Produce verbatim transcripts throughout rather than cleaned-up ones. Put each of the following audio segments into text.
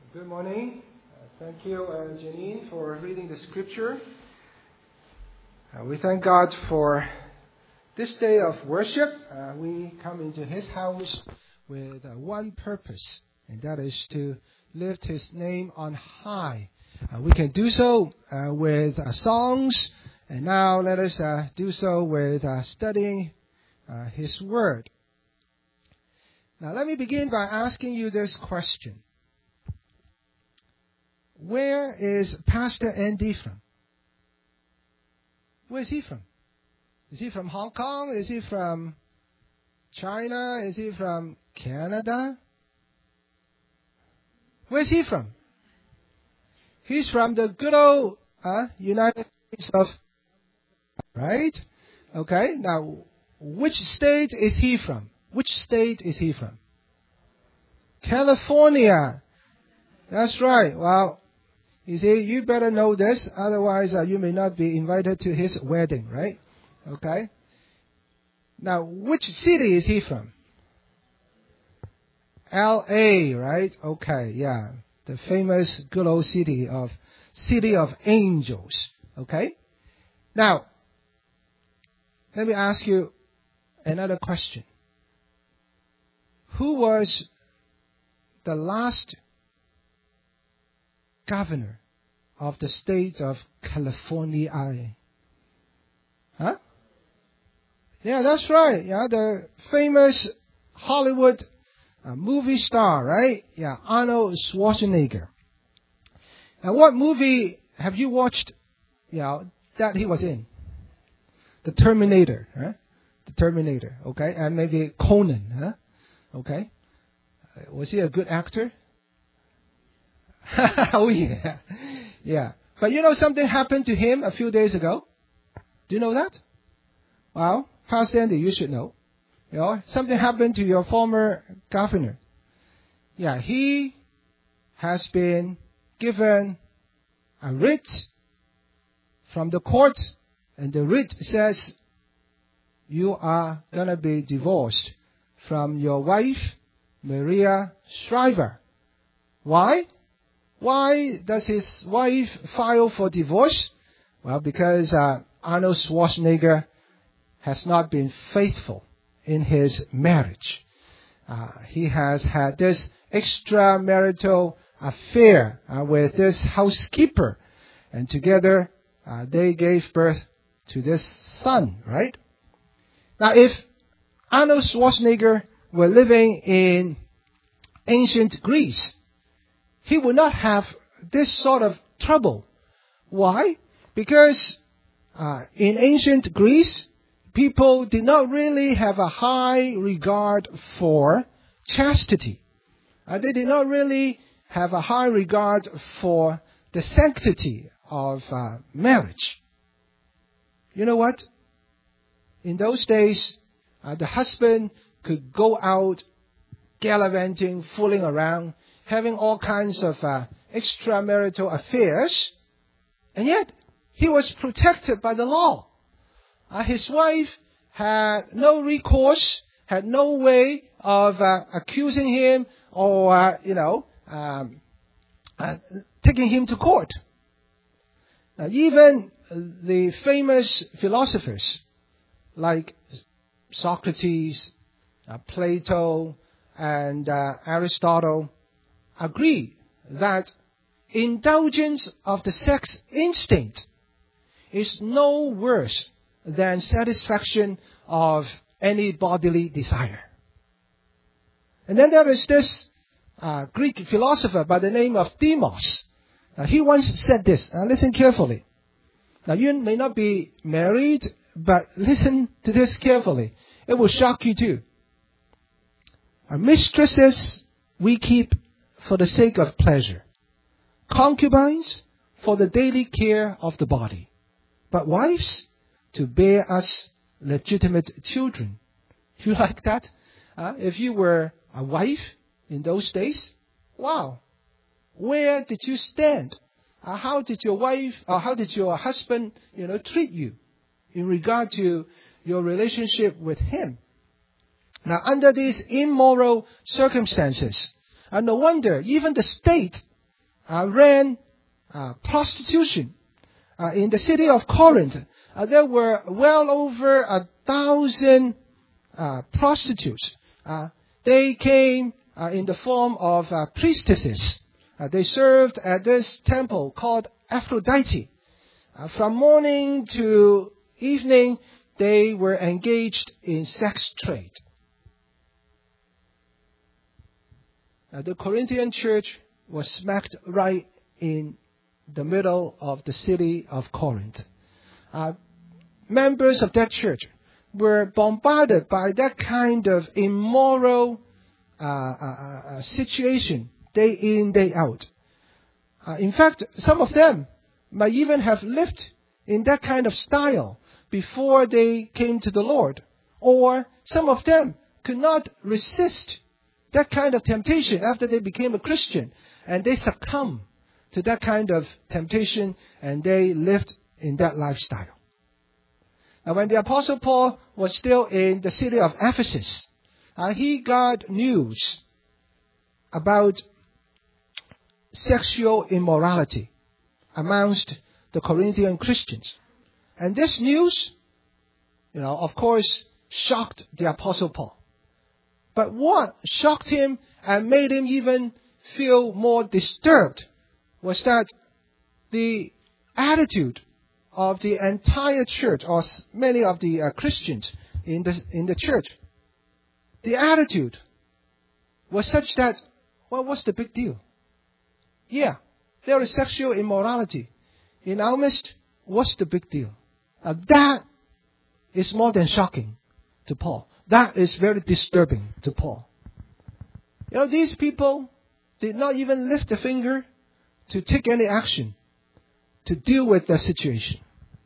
Good morning. Uh, thank you, uh, Janine, for reading the scripture. Uh, we thank God for this day of worship. Uh, we come into His house with uh, one purpose, and that is to lift His name on high. Uh, we can do so uh, with uh, songs, and now let us uh, do so with uh, studying uh, His Word. Now, let me begin by asking you this question. Where is Pastor Andy from? Where is he from? Is he from Hong Kong? Is he from China? Is he from Canada? Where is he from? He's from the good old uh, United States of... Right? Okay, now, which state is he from? Which state is he from? California. That's right. Well, you see, you better know this, otherwise uh, you may not be invited to his wedding, right? Okay? Now, which city is he from? L A, right? Okay, yeah. The famous good old city of City of Angels. Okay? Now, let me ask you another question. Who was the last governor of the state of California? Huh? Yeah, that's right. Yeah, the famous Hollywood uh, movie star, right? Yeah, Arnold Schwarzenegger. Now, what movie have you watched, you know, that he was in? The Terminator, huh? The Terminator, okay? And maybe Conan, huh? Okay. Uh, was he a good actor? Oh, yeah. Yeah. But you know something happened to him a few days ago? Do you know that? Well, Pastor Andy, you should know. You know, something happened to your former governor. Yeah, he has been given a writ from the court, and the writ says you are going to be divorced from your wife, Maria Shriver. Why? Why does his wife file for divorce? Well, because uh, Arnold Schwarzenegger has not been faithful in his marriage. Uh, he has had this extramarital affair uh, with this housekeeper, and together uh, they gave birth to this son, right? Now, if Arnold Schwarzenegger were living in ancient Greece, he would not have this sort of trouble. Why? Because uh, in ancient Greece, people did not really have a high regard for chastity. Uh, they did not really have a high regard for the sanctity of uh, marriage. You know what? In those days, uh, the husband could go out gallivanting, fooling around, having all kinds of uh, extramarital affairs, and yet he was protected by the law. Uh, his wife had no recourse, had no way of uh, accusing him or, uh, you know, um, uh, taking him to court. Now, even the famous philosophers like Socrates, uh, Plato, and uh, Aristotle agree that indulgence of the sex instinct is no worse than satisfaction of any bodily desire. And then there is this uh, Greek philosopher by the name of Demos. Now, he once said this. Now, listen carefully. Now, you may not be married, but listen to this carefully. It will shock you too. Our mistresses we keep for the sake of pleasure, concubines for the daily care of the body, but wives to bear us legitimate children. You like that? Uh, if you were a wife in those days, wow, where did you stand? Uh, how did your wife, or how did your husband, you know, treat you in regard to your relationship with him? Now, under these immoral circumstances, and no wonder even the state uh, ran uh, prostitution. Uh, in the city of Corinth, uh, there were well over a thousand uh, prostitutes. Uh, they came uh, in the form of uh, priestesses. Uh, they served at this temple called Aphrodite. Uh, from morning to evening, they were engaged in sex trade. Uh, the Corinthian church was smacked right in the middle of the city of Corinth. Uh, members of that church were bombarded by that kind of immoral uh, uh, uh, situation day in, day out. Uh, in fact, some of them might even have lived in that kind of style before they came to the Lord. Or some of them could not resist that kind of temptation after they became a Christian, and they succumbed to that kind of temptation, and they lived in that lifestyle. Now, when the Apostle Paul was still in the city of Ephesus, uh, he got news about sexual immorality amongst the Corinthian Christians. And this news, you know, of course, shocked the Apostle Paul. But what shocked him and made him even feel more disturbed was that the attitude of the entire church, or many of the uh, Christians in the in the church, the attitude was such that, well, what's the big deal? Yeah, there is sexual immorality in our midst. What's the big deal? Uh, that is more than shocking to Paul. That is very disturbing to Paul. You know, these people did not even lift a finger to take any action to deal with the situation.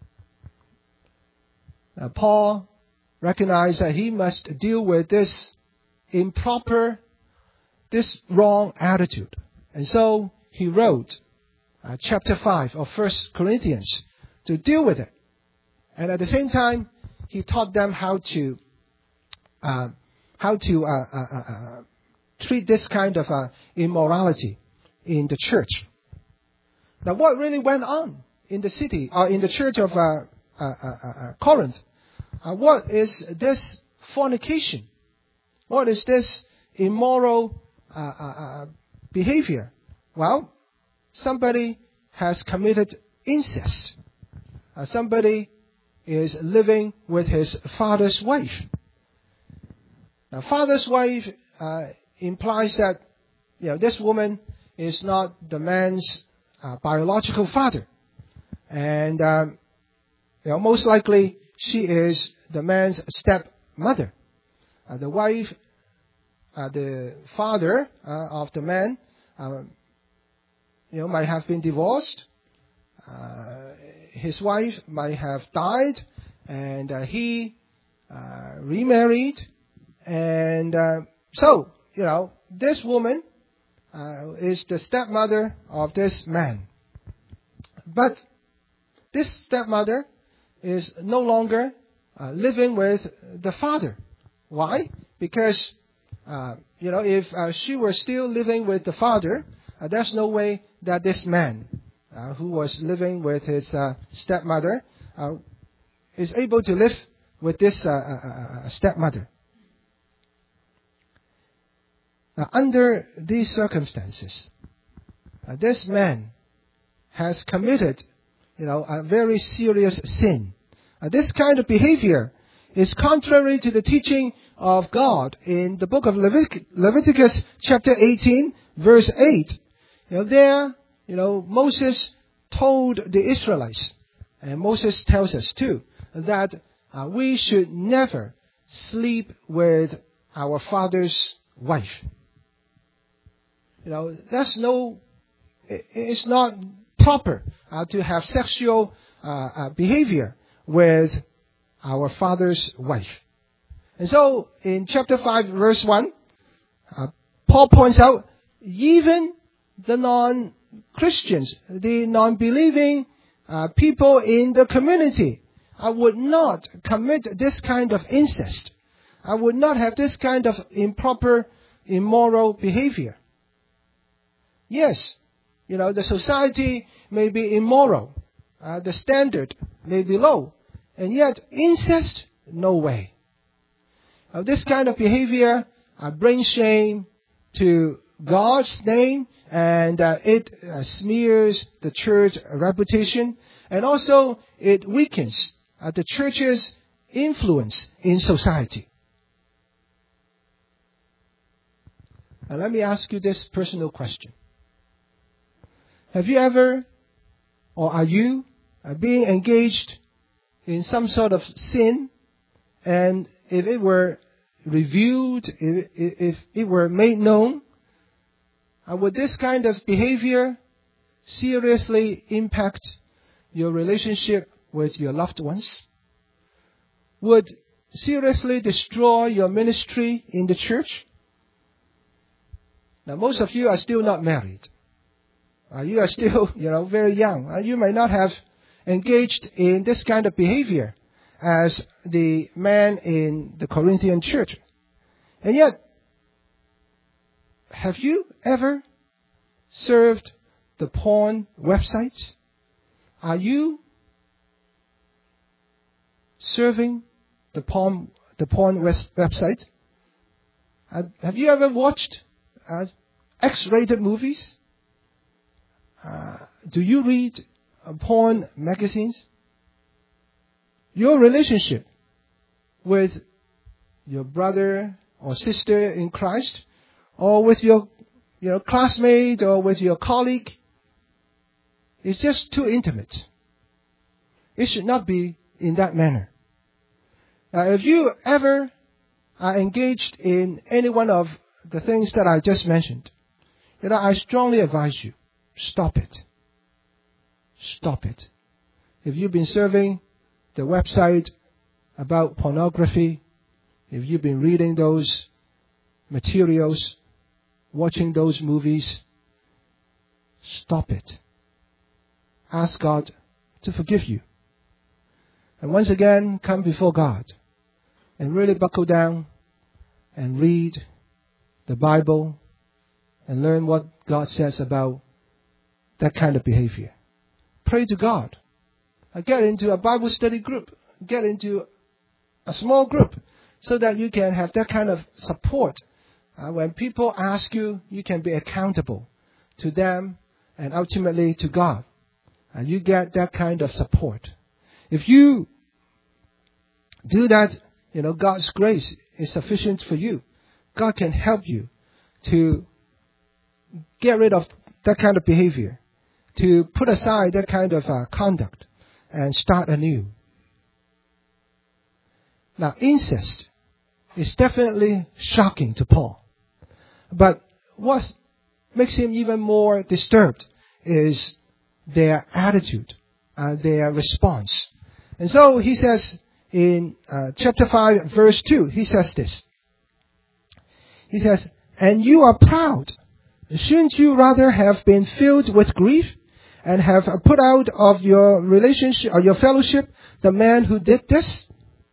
Now, Paul recognized that he must deal with this improper, this wrong attitude. And so he wrote uh, chapter five of First Corinthians to deal with it. And at the same time, he taught them how to uh, how to uh, uh, uh, treat this kind of uh, immorality in the church. Now, what really went on in the city, or in the church of uh, uh, uh, uh, Corinth? Uh, what is this fornication? What is this immoral uh, uh, uh, behavior? Well, somebody has committed incest. Uh, somebody is living with his father's wife. Now, father's wife uh, implies that, you know, this woman is not the man's uh, biological father, and um, you know, most likely she is the man's stepmother. Uh, the wife, uh, the father uh, of the man, uh, you know, might have been divorced. Uh, his wife might have died, and uh, he uh, remarried, and uh, so, you know, this woman uh, is the stepmother of this man. But this stepmother is no longer uh, living with the father. Why? Because, uh, you know, if uh, she were still living with the father, uh, there's no way that this man uh, who was living with his uh, stepmother uh, is able to live with this uh, uh, uh, stepmother. Now, under these circumstances, uh, this man has committed, you know, a very serious sin. Uh, this kind of behavior is contrary to the teaching of God in the book of Levit- Leviticus chapter eighteen, verse eight. You know, there, you know, Moses told the Israelites, and Moses tells us too, that uh, we should never sleep with our father's wife. You know, that's no, it's not proper uh, to have sexual uh, uh, behavior with our father's wife. And so, in chapter five, verse one, uh, Paul points out, even the non-Christians, the non-believing uh, people in the community, I would not commit this kind of incest. I would not have this kind of improper, immoral behavior. Yes, You know, the society may be immoral. Uh, the standard may be low. And yet, incest, no way. Uh, this kind of behavior uh, brings shame to God's name, and uh, it uh, smears the church reputation, and also it weakens uh, the church's influence in society. Now, let me ask you this personal question. Have you ever, or are you, uh, being engaged in some sort of sin, and if it were reviewed, if, if it were made known, uh, would this kind of behavior seriously impact your relationship with your loved ones? Would seriously destroy your ministry in the church? Now, most of you are still not married. Uh, you are still, you know, very young. Uh, you may not have engaged in this kind of behavior as the man in the Corinthian church. And yet, have you ever served the porn websites? Are you serving the porn, the porn website? Uh, have you ever watched uh, X-rated movies? Uh, do you read uh, porn magazines? Your relationship with your brother or sister in Christ, or with your, you know, classmate, or with your colleague, is just too intimate. It should not be in that manner. Now, if you ever are engaged in any one of the things that I just mentioned, you know, I strongly advise you, stop it. Stop it. If you've been serving the website about pornography, if you've been reading those materials, watching those movies, stop it. Ask God to forgive you. And once again, come before God and really buckle down and read the Bible and learn what God says about that kind of behavior. Pray to God. Get into a Bible study group. Get into a small group so that you can have that kind of support. Uh, when people ask you, you can be accountable to them and ultimately to God. And you get that kind of support. If you do that, you know, God's grace is sufficient for you. God can help you to get rid of that kind of behavior, to put aside that kind of uh, conduct and start anew. Now, incest is definitely shocking to Paul. But what makes him even more disturbed is their attitude, uh, their response. And so he says in uh, chapter five, verse two, he says this. He says, "And you are proud. Shouldn't you rather have been filled with grief and have put out of your relationship or your fellowship the man who did this?"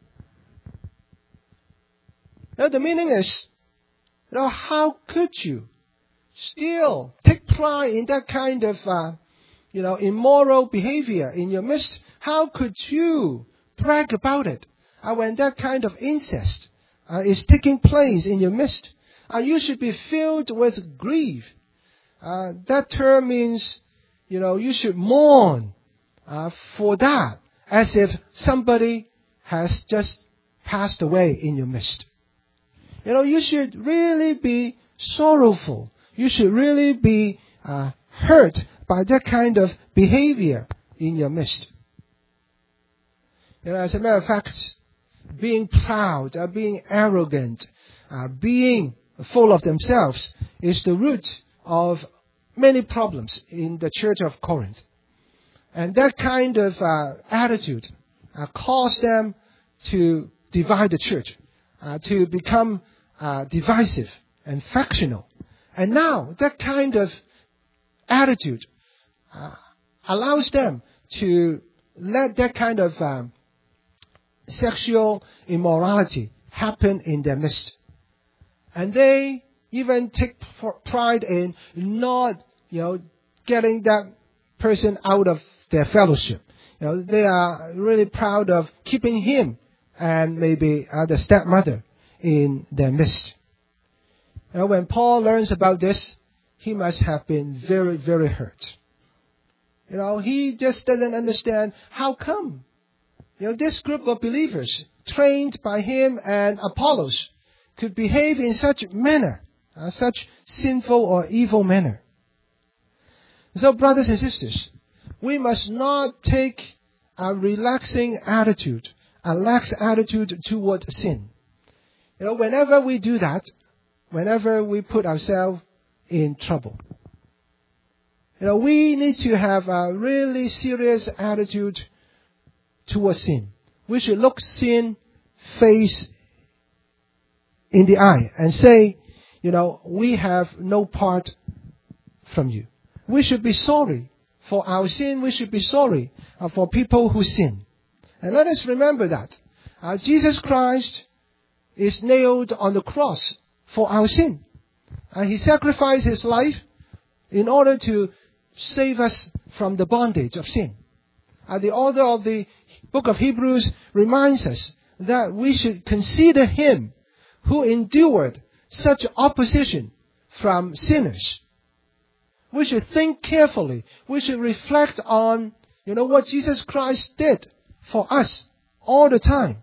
Now the meaning is, you know, how could you still take pride in that kind of, uh, you know, immoral behavior in your midst? How could you brag about it uh, when that kind of incest uh, is taking place in your midst? Uh, you should be filled with grief. Uh, that term means, you know, you should mourn uh, for that, as if somebody has just passed away in your midst. You know, you should really be sorrowful. You should really be uh, hurt by that kind of behavior in your midst. You know, as a matter of fact, being proud, uh, being arrogant, uh, being full of themselves is the root of many problems in the church of Corinth. And that kind of uh, attitude uh, caused them to divide the church, uh, to become uh, divisive and factional. And now that kind of attitude uh, allows them to let that kind of um, sexual immorality happen in their midst. And they even take pride in not, you know, getting that person out of their fellowship. You know, they are really proud of keeping him and maybe uh, the stepmother in their midst. You know, when Paul learns about this, he must have been very, very hurt. You know, he just doesn't understand how come, you know, this group of believers trained by him and Apollos could behave in such manner, uh, such sinful or evil manner. So, brothers and sisters, we must not take a relaxing attitude, a lax attitude toward sin. You know, whenever we do that, whenever we put ourselves in trouble, you know, we need to have a really serious attitude towards sin. We should look sin face in the eye and say, you know, we have no part from you. We should be sorry for our sin. We should be sorry uh, for people who sin. And let us remember that uh, Jesus Christ is nailed on the cross for our sin. Uh, he sacrificed his life in order to save us from the bondage of sin. Uh, the author of the book of Hebrews reminds us that we should consider him who endured such opposition from sinners. We should think carefully. We should reflect on, you know, what Jesus Christ did for us all the time.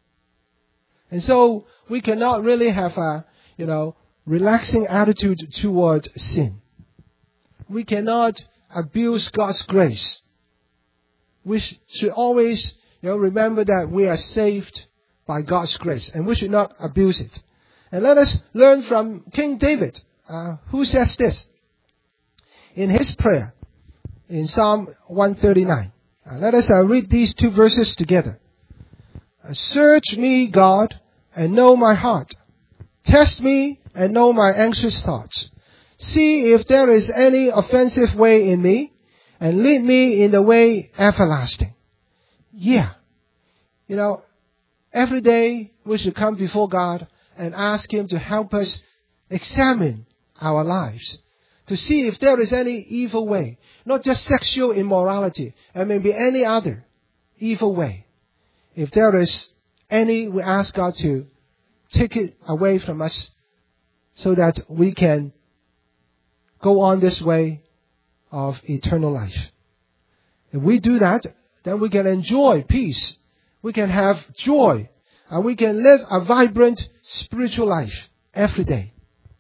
And so we cannot really have a, you know, relaxing attitude toward sin. We cannot abuse God's grace. We sh- should always, you know, remember that we are saved by God's grace, and we should not abuse it. And let us learn from King David, uh, who says this in his prayer in Psalm one thirty-nine. Uh, let us uh, read these two verses together. Uh, Search me, God, and know my heart. Test me and know my anxious thoughts. See if there is any offensive way in me, and lead me in the way everlasting. Yeah. You know, every day we should come before God and ask him to help us examine our lives, to see if there is any evil way, not just sexual immorality, and maybe any other evil way. If there is any, we ask God to take it away from us so that we can go on this way of eternal life. If we do that, then we can enjoy peace. We can have joy. And we can live a vibrant spiritual life every day.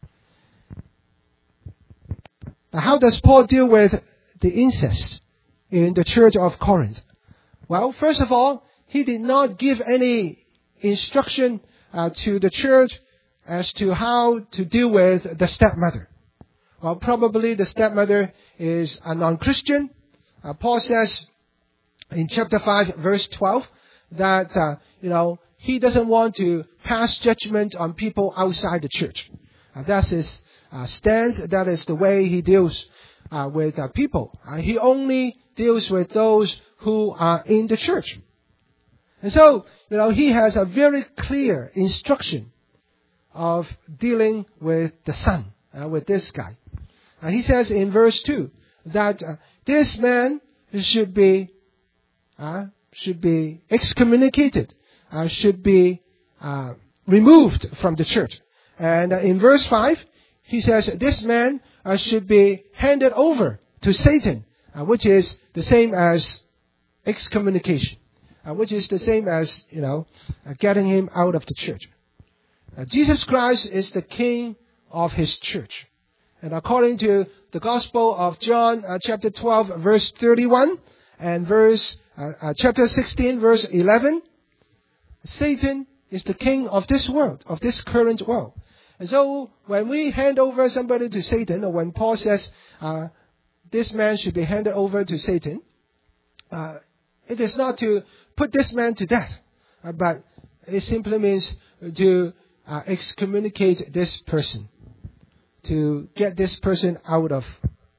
Now, how does Paul deal with the incest in the church of Corinth? Well, first of all, he did not give any instruction uh, to the church as to how to deal with the stepmother. Well, probably the stepmother is a non-Christian. Uh, Paul says in chapter five, verse twelve, that, uh, you know, he doesn't want to pass judgment on people outside the church. Uh, that's his uh, stance. That is the way he deals uh, with uh, people. Uh, he only deals with those who are in the church. And so, you know, he has a very clear instruction of dealing with the son, uh, with this guy. Uh, he says in verse two that uh, this man should be uh, should be excommunicated, uh, should be uh, removed from the church. And uh, in verse five, he says this man uh, should be handed over to Satan, uh, which is the same as excommunication, uh, which is the same as, you know, uh, getting him out of the church. Uh, Jesus Christ is the King of his church. And according to the Gospel of John, uh, chapter twelve, verse thirty-one, and verse uh, uh, chapter sixteen, verse eleven, Satan is the king of this world, of this current world. And so when we hand over somebody to Satan, or when Paul says uh, this man should be handed over to Satan, uh, it is not to put this man to death, uh, but it simply means to uh, excommunicate this person, to get this person out of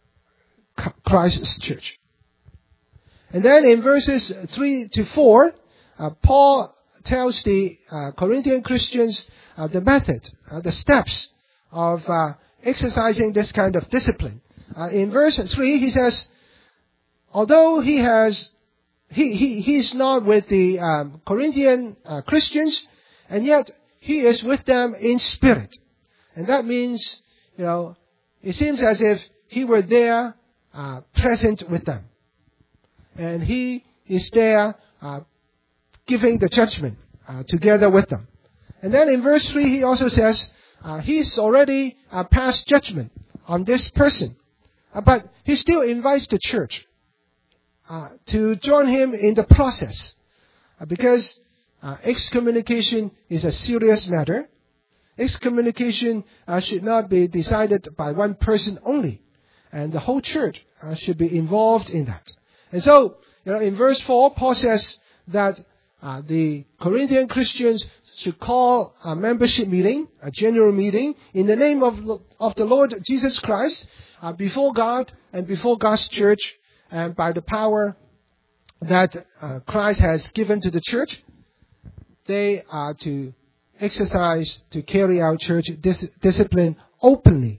Christ's church. And then in verses three to four, uh, Paul tells the uh, Corinthian Christians uh, the method, uh, the steps of uh, exercising this kind of discipline uh, in verse three, he says, although he has, he, he, he's not with the um, Corinthian uh, Christians, and yet he is with them in spirit. And that means, you know, it seems as if he were there, uh, present with them. And he is there, uh, giving the judgment, uh, together with them. And then in verse three, he also says, uh, he's already uh, passed judgment on this person. Uh, but he still invites the church uh, to join him in the process. Uh, because uh, excommunication is a serious matter. Excommunication uh, should not be decided by one person only. And the whole church uh, should be involved in that. And so, you know, in verse four, Paul says that uh, the Corinthian Christians should call a membership meeting, a general meeting, in the name of, of the Lord Jesus Christ, uh, before God and before God's church, and by the power that uh, Christ has given to the church, they are to exercise, to carry out church dis- discipline openly.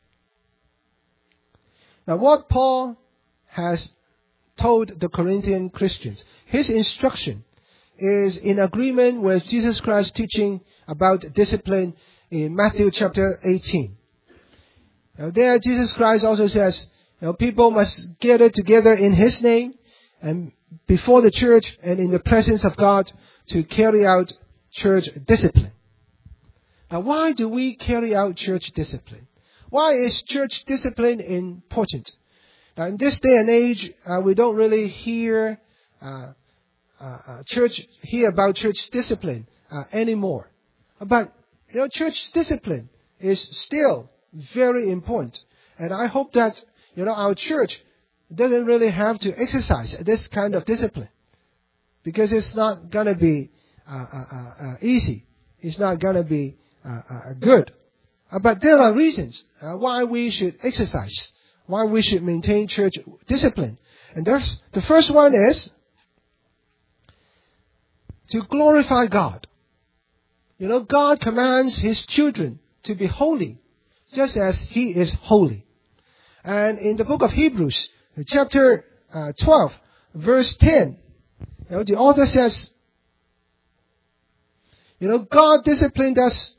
Now, what Paul has told the Corinthian Christians, his instruction is in agreement with Jesus Christ's teaching about discipline in Matthew chapter eighteen. Now there Jesus Christ also says, you know, people must gather together in His name and before the church and in the presence of God to carry out church discipline. Now why do we carry out church discipline? Why is church discipline important? Now in this day and age, uh, we don't really hear uh, Uh, uh, church hear about church discipline uh, anymore. But you know, church discipline is still very important, and I hope that you know our church doesn't really have to exercise this kind of discipline because it's not gonna be uh, uh, uh, easy. It's not gonna be uh, uh, good. Uh, but there are reasons uh, why we should exercise, why we should maintain church discipline, and there's the first one is to glorify God. You know, God commands His children to be holy, just as He is holy. And in the book of Hebrews, chapter uh, twelve, verse ten, you know, the author says, you know, God disciplined us,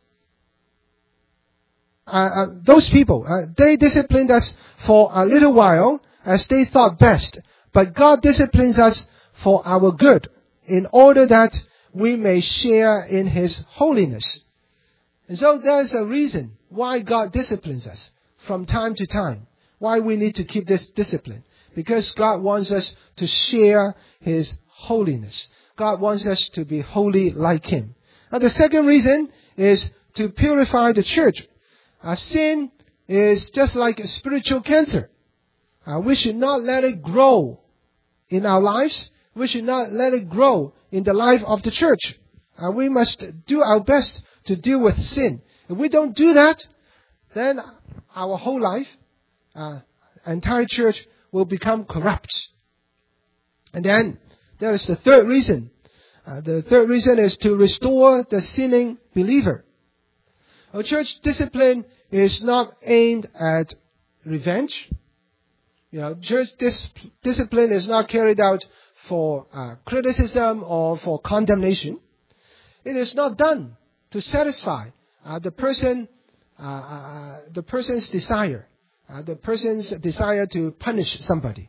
uh, uh, those people, uh, they disciplined us for a little while as they thought best, but God disciplines us for our good, in order that we may share in His holiness. And so there's a reason why God disciplines us from time to time. Why we need to keep this discipline. Because God wants us to share His holiness. God wants us to be holy like Him. And the second reason is to purify the church. Uh, sin is just like a spiritual cancer. Uh, we should not let it grow in our lives. We should not let it grow in the life of the church. Uh, we must do our best to deal with sin. If we don't do that, then our whole life, uh, entire church will become corrupt. And then there is the third reason. Uh, the third reason is to restore the sinning believer. Our church discipline is not aimed at revenge. You know, church dis- discipline is not carried out for uh, criticism or for condemnation. It is not done to satisfy uh, the person, uh, uh, the person's desire, uh, the person's desire to punish somebody.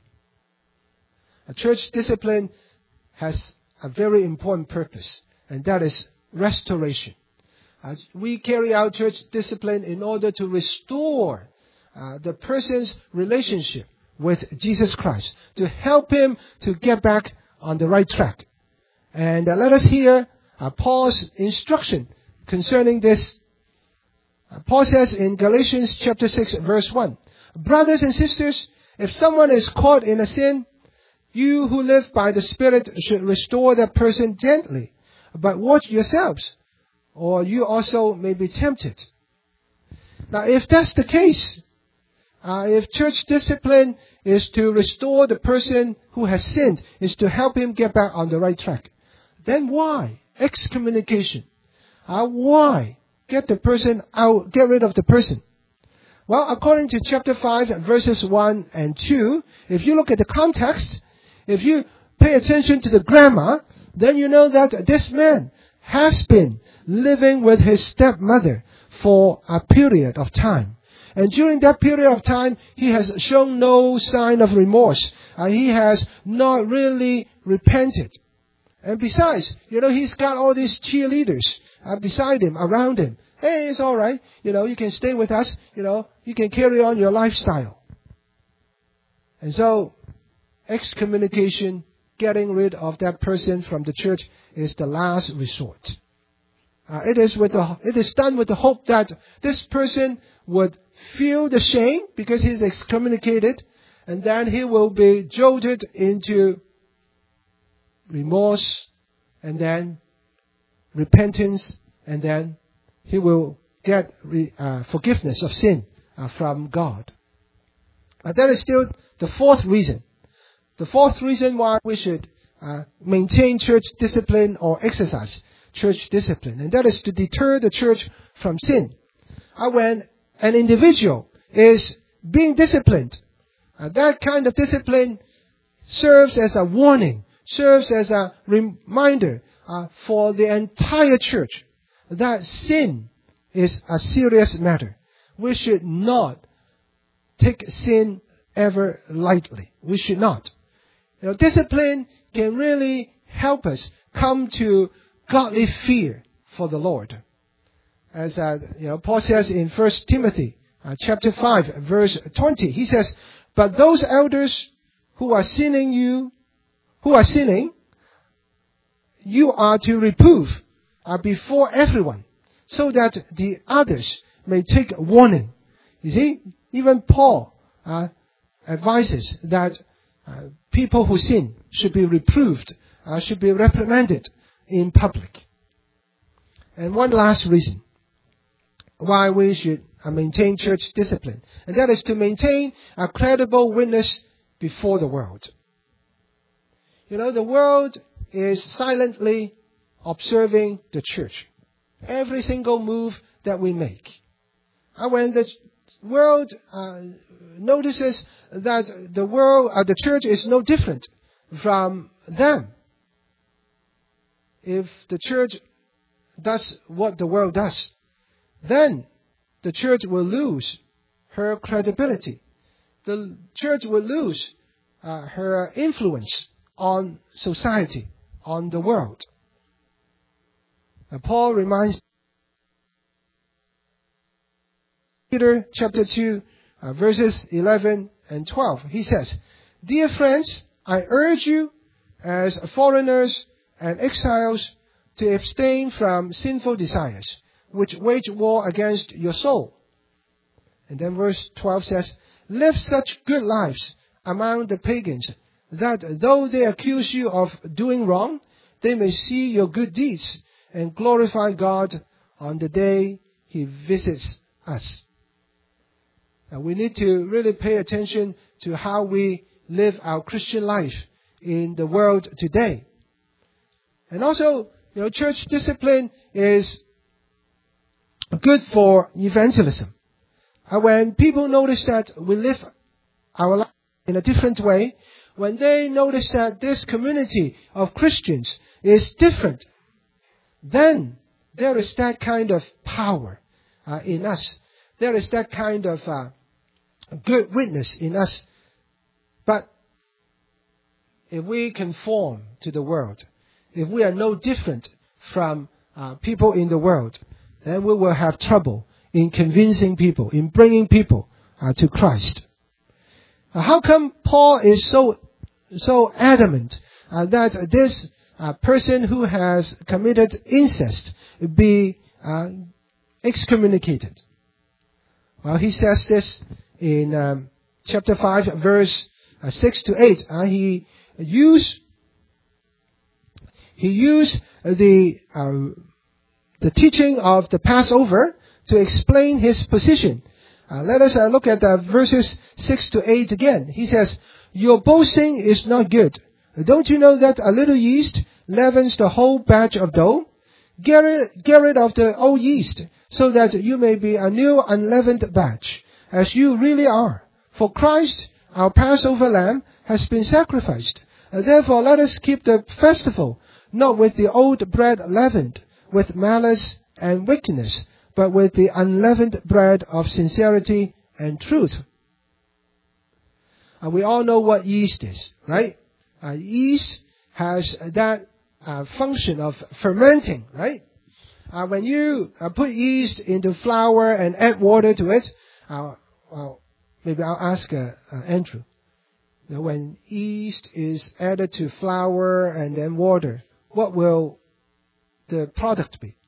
A church discipline has a very important purpose, and that is restoration. Uh, we carry out church discipline in order to restore uh, the person's relationship with Jesus Christ, to help him to get back on the right track. And uh, let us hear uh, Paul's instruction concerning this. Uh, Paul says in Galatians chapter six verse one, brothers and sisters, if someone is caught in a sin, you who live by the Spirit should restore that person gently. But watch yourselves, or you also may be tempted. Now if that's the case, Uh, if church discipline is to restore the person who has sinned, is to help him get back on the right track, then why excommunication? Uh, why get the person out, get rid of the person? Well, according to chapter five, verses one and two, if you look at the context, if you pay attention to the grammar, then you know that this man has been living with his stepmother for a period of time. And during that period of time, he has shown no sign of remorse. Uh, he has not really repented. And besides, you know, he's got all these cheerleaders uh, beside him, around him. Hey, it's all right. You know, you can stay with us. You know, you can carry on your lifestyle. And so, excommunication, getting rid of that person from the church, is the last resort. Uh, it is with the, it is done with the hope that this person would feel the shame because he is excommunicated, and then he will be jolted into remorse, and then repentance, and then he will get re, uh, forgiveness of sin uh, from God. Uh, that is still the fourth reason. The fourth reason why we should uh, maintain church discipline or exercise church discipline, and that is to deter the church from sin. Uh, when an individual is being disciplined, uh, that kind of discipline serves as a warning, serves as a reminder uh, for the entire church that sin is a serious matter. We should not take sin ever lightly. We should not. You know, discipline can really help us come to godly fear for the Lord. As uh, you know, Paul says in First Timothy uh, chapter five, verse twenty, he says, "But those elders who are sinning you, who are sinning, you are to reprove uh, before everyone, so that the others may take warning." You see, even Paul uh, advises that uh, people who sin should be reproved, uh, should be reprimanded in public. And one last reason why we should uh, maintain church discipline, and that is to maintain a credible witness before the world. You know, the world is silently observing the church. Every single move that we make. And when the world uh, notices that the world, uh, the church is no different from them, if the church does what the world does, then the church will lose her credibility. The church will lose uh, her influence on society, on the world. Uh, Paul reminds Peter chapter two, uh, verses eleven and twelve. He says, "Dear friends, I urge you as foreigners and exiles to abstain from sinful desires, which wage war against your soul." And then verse twelve says, "Live such good lives among the pagans, that though they accuse you of doing wrong, they may see your good deeds and glorify God on the day He visits us." Now, we need to really pay attention to how we live our Christian life in the world today. And also, you know, church discipline is good for evangelism. And when people notice that we live our life in a different way, when they notice that this community of Christians is different, then there is that kind of power uh, in us. There is that kind of uh, good witness in us. But if we conform to the world, if we are no different from uh, people in the world, then we will have trouble in convincing people, in bringing people uh, to Christ. Uh, how come Paul is so so adamant uh, that this uh, person who has committed incest be uh, excommunicated? Well, he says this in um, chapter five, verse uh, six to eight. Uh, he used he used the uh, the teaching of the Passover to explain his position. Uh, let us uh, look at uh, verses six to eight again. He says, "Your boasting is not good. Don't you know that a little yeast leavens the whole batch of dough? Get rid, get rid of the old yeast, so that you may be a new unleavened batch, as you really are. For Christ, our Passover lamb, has been sacrificed. And therefore, let us keep the festival, not with the old bread leavened with malice and wickedness, but with the unleavened bread of sincerity and truth. Uh, we all know what yeast is, right? Uh, yeast has that uh, function of fermenting, right? Uh, when you uh, put yeast into flour and add water to it, uh, well, maybe I'll ask uh, uh, Andrew. You know, when yeast is added to flour and then water, what will the product be?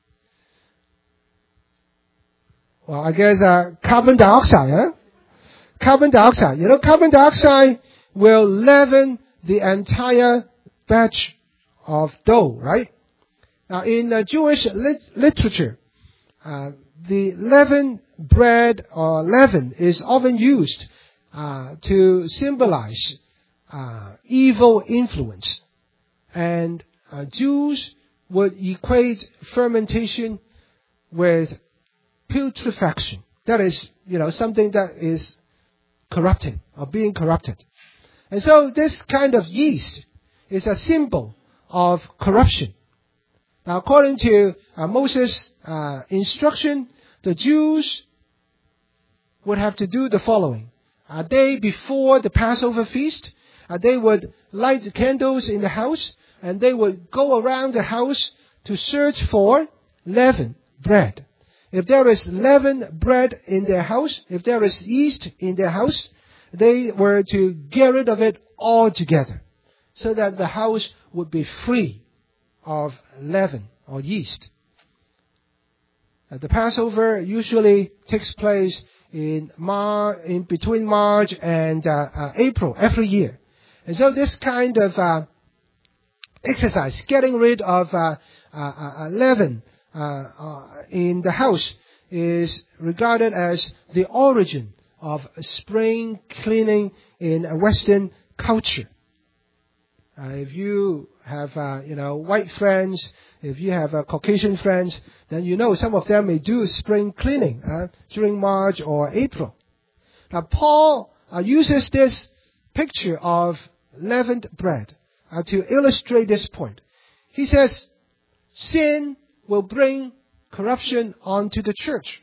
Well, I guess uh, carbon dioxide, huh? Carbon dioxide. You know, carbon dioxide will leaven the entire batch of dough, right? Now, in uh, Jewish lit- literature, uh, the leavened bread or leaven is often used uh, to symbolize uh, evil influence. And uh, Jews would equate fermentation with putrefaction. That is, you know, something that is corrupting or being corrupted. And so this kind of yeast is a symbol of corruption. Now, according to uh, Moses' uh, instruction, the Jews would have to do the following. A day before the Passover feast, uh, they would light candles in the house, and they would go around the house to search for leavened bread. If there is leavened bread in their house, if there is yeast in their house, they were to get rid of it altogether, so that the house would be free of leaven or yeast. Uh, the Passover usually takes place in Mar- in between March and uh, uh, April every year. And so this kind of uh, exercise, getting rid of uh, uh, uh, leaven uh, uh, in the house, is regarded as the origin of spring cleaning in Western culture. Uh, if you have, uh, you know, white friends, if you have uh, Caucasian friends, then you know some of them may do spring cleaning uh, during March or April. Now, Paul uh, uses this picture of leavened bread uh, to illustrate this point. He says, sin will bring corruption onto the church.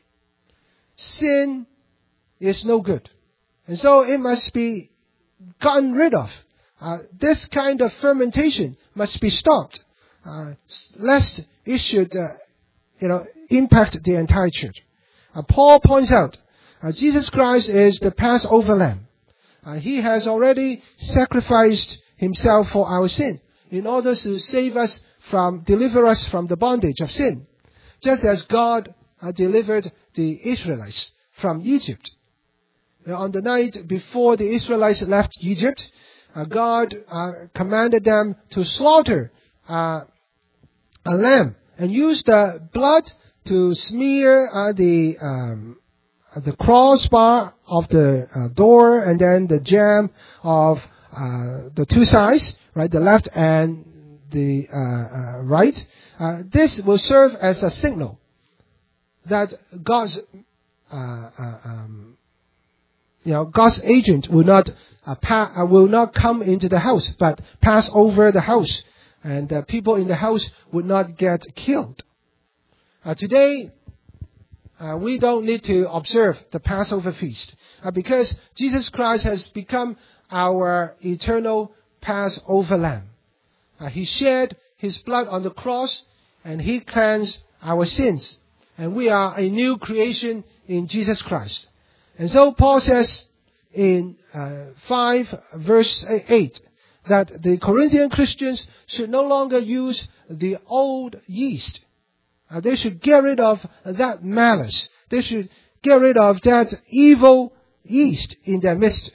Sin is no good. And so it must be gotten rid of. Uh, this kind of fermentation must be stopped, uh, lest it should, uh, you know, impact the entire church. Uh, Paul points out, uh, Jesus Christ is the Passover lamb. Uh, he has already sacrificed himself for our sin in order to save us from, deliver us from the bondage of sin, just as God uh, delivered the Israelites from Egypt. Now, on the night before the Israelites left Egypt, Uh, God uh, commanded them to slaughter uh, a lamb and use the blood to smear uh, the um, the crossbar of the uh, door and then the jamb of uh, the two sides, right, the left and the uh, uh, right. Uh, this will serve as a signal that God's uh, uh, um, You know, God's agent will not uh, pa- uh, will not come into the house, but pass over the house, and uh, people in the house would not get killed. Uh, today, uh, we don't need to observe the Passover feast uh, because Jesus Christ has become our eternal Passover lamb. Uh, he shed his blood on the cross, and he cleansed our sins, and we are a new creation in Jesus Christ. And so Paul says in uh, five verse eight that the Corinthian Christians should no longer use the old yeast. Uh, they should get rid of that malice. They should get rid of that evil yeast in their midst.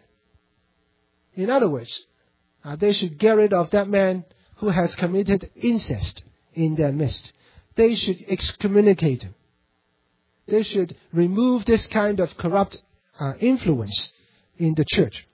In other words, uh, they should get rid of that man who has committed incest in their midst. They should excommunicate him. They should remove this kind of corrupt Uh, influence in the church.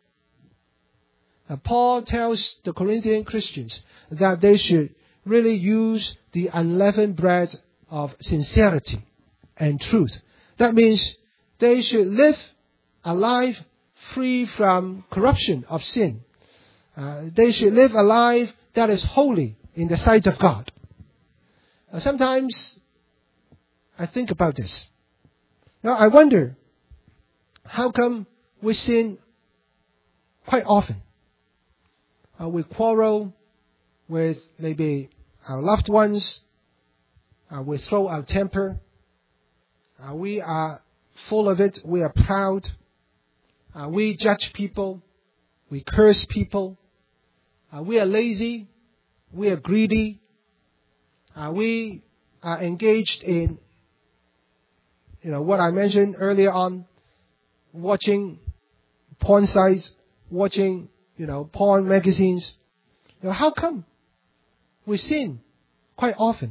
Uh, Paul tells the Corinthian Christians that they should really use the unleavened bread of sincerity and truth. That means they should live a life free from corruption of sin. Uh, they should live a life that is holy in the sight of God. Uh, sometimes I think about this. Now I wonder, how come we sin quite often? Uh, we quarrel with maybe our loved ones. Uh, we throw our temper. Uh, we are full of it. We are proud. Uh, we judge people. We curse people. Uh, we are lazy. We are greedy. Uh, we are engaged in, you know, what I mentioned earlier on, watching porn sites, watching, you know, porn magazines. You know, how come we sin quite often?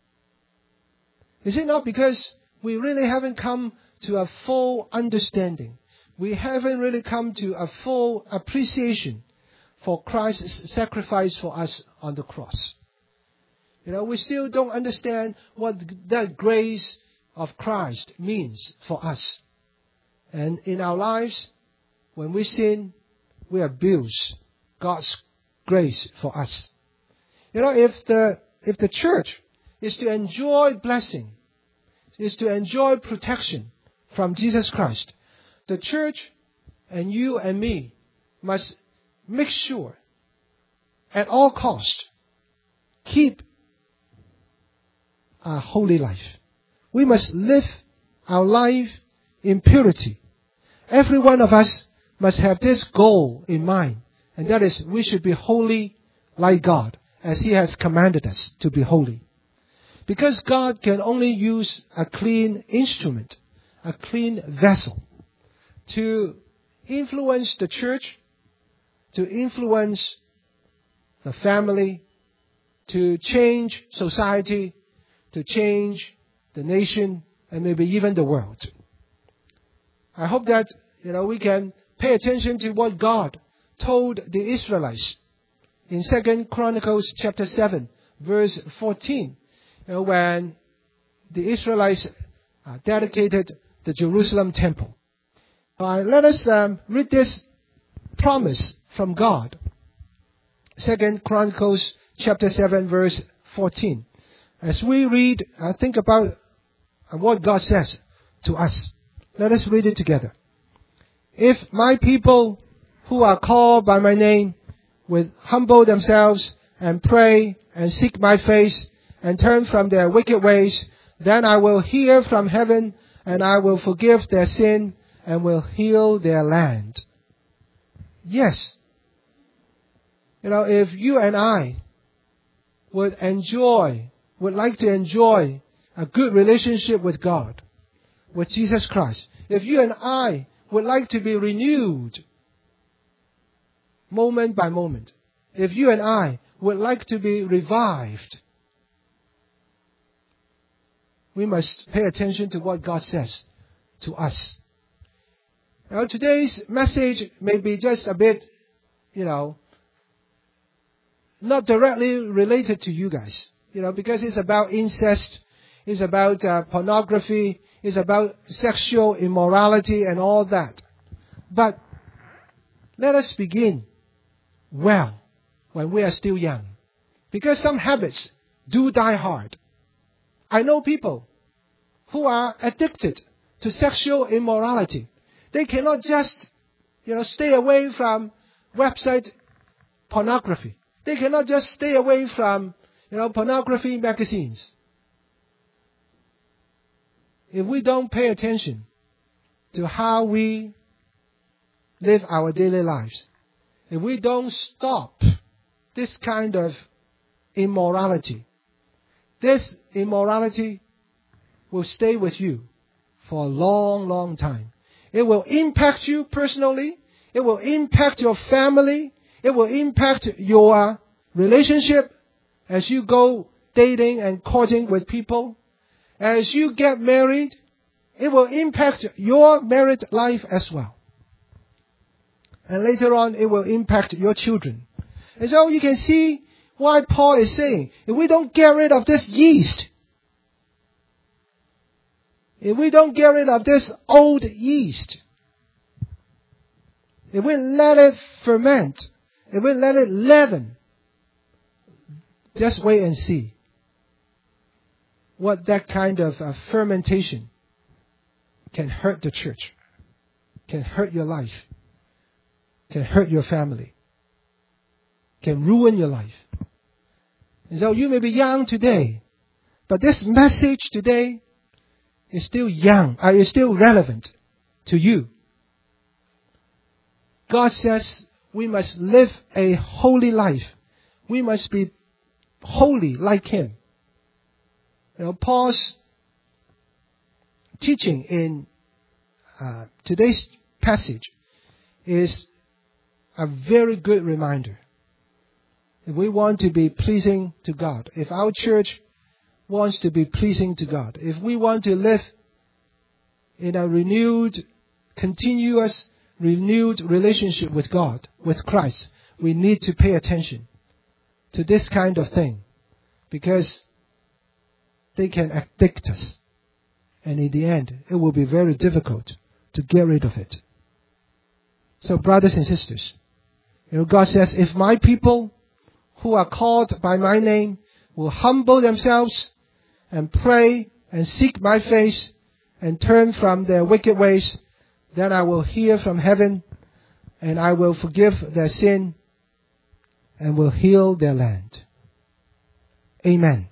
Is it not because we really haven't come to a full understanding? We haven't really come to a full appreciation for Christ's sacrifice for us on the cross. You know, we still don't understand what that grace of Christ means for us. And in our lives, when we sin, we abuse God's grace for us. You know, if the if the church is to enjoy blessing, is to enjoy protection from Jesus Christ, the church and you and me must make sure at all costs keep a holy life. We must live our life in purity. Every one of us must have this goal in mind, and that is we should be holy like God, as He has commanded us to be holy. Because God can only use a clean instrument, a clean vessel, to influence the church, to influence the family, to change society, to change the nation, and maybe even the world. I hope that, you know, we can pay attention to what God told the Israelites in Second Chronicles chapter seven, verse fourteen, you know, when the Israelites uh, dedicated the Jerusalem temple. Uh, let us um, read this promise from God. Second Chronicles chapter seven, verse fourteen. As we read, uh, think about uh, what God says to us. Let us read it together. If my people who are called by my name will humble themselves and pray and seek my face and turn from their wicked ways, then I will hear from heaven and I will forgive their sin and will heal their land. Yes. You know, if you and I would enjoy, would like to enjoy a good relationship with God, with Jesus Christ, if you and I would like to be renewed moment by moment, if you and I would like to be revived, we must pay attention to what God says to us. Now, today's message may be just a bit, you know, not directly related to you guys, you know, because it's about incest, it's about uh, pornography, it's about sexual immorality and all that. But let us begin well when we are still young, because some habits do die hard. I know people who are addicted to sexual immorality. They cannot just, you know, stay away from website pornography. They cannot just stay away from, you know, pornography magazines. If we don't pay attention to how we live our daily lives, if we don't stop this kind of immorality, this immorality will stay with you for a long, long time. It will impact you personally. It will impact your family. It will impact your relationship as you go dating and courting with people. As you get married, it will impact your married life as well. And later on, it will impact your children. And so you can see why Paul is saying, if we don't get rid of this yeast, if we don't get rid of this old yeast, if we let it ferment, if we let it leaven, just wait and see what that kind of uh, fermentation can hurt the church, can hurt your life, can hurt your family, can ruin your life. And so you may be young today, but this message today is still young, uh, is still relevant to you. God says we must live a holy life. We must be holy like Him. You know, Paul's teaching in uh, today's passage is a very good reminder. If we want to be pleasing to God, if our church wants to be pleasing to God, if we want to live in a renewed, continuous, renewed relationship with God, with Christ, we need to pay attention to this kind of thing, because they can addict us. And in the end, it will be very difficult to get rid of it. So brothers and sisters, you know, God says, if my people who are called by my name will humble themselves and pray and seek my face and turn from their wicked ways, then I will hear from heaven and I will forgive their sin and will heal their land. Amen.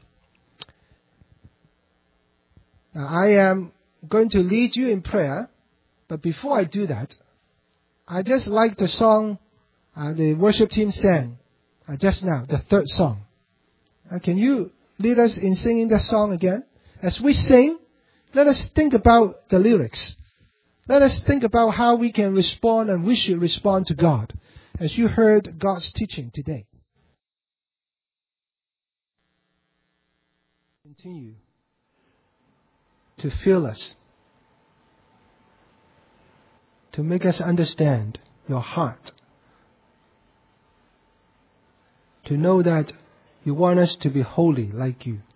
Now, I am going to lead you in prayer, but before I do that, I just like the song uh, the worship team sang uh, just now, the third song. Uh, can you lead us in singing that song again? As we sing, let us think about the lyrics. Let us think about how we can respond and we should respond to God, as you heard God's teaching today. Continue to fill us, to make us understand your heart, to know that you want us to be holy like you.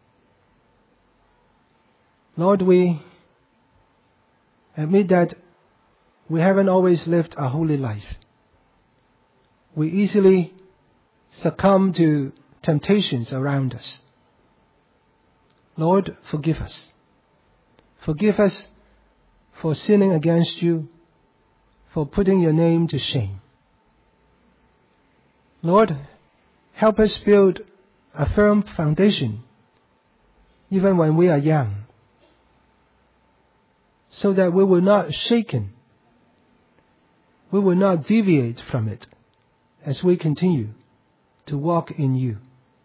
Lord, we admit that we haven't always lived a holy life. We easily succumb to temptations around us. Lord, forgive us. Forgive us for sinning against you, for putting your name to shame. Lord, help us build a firm foundation, even when we are young, so that we will not shaken, we will not deviate from it as we continue to walk in you.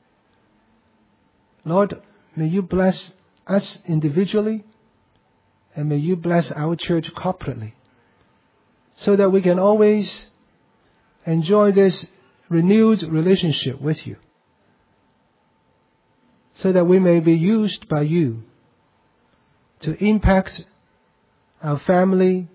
Lord, may you bless us individually, and may you bless our church corporately, so that we can always enjoy this renewed relationship with you, so that we may be used by you to impact our family,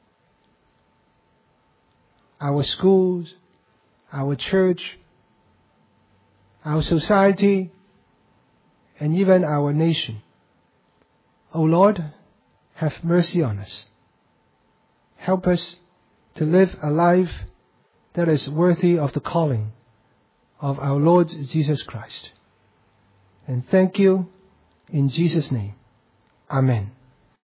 our schools, our church, our society, and even our nation. O Lord, have mercy on us. Help us to live a life that is worthy of the calling of our Lord Jesus Christ. And thank you in Jesus' name. Amen.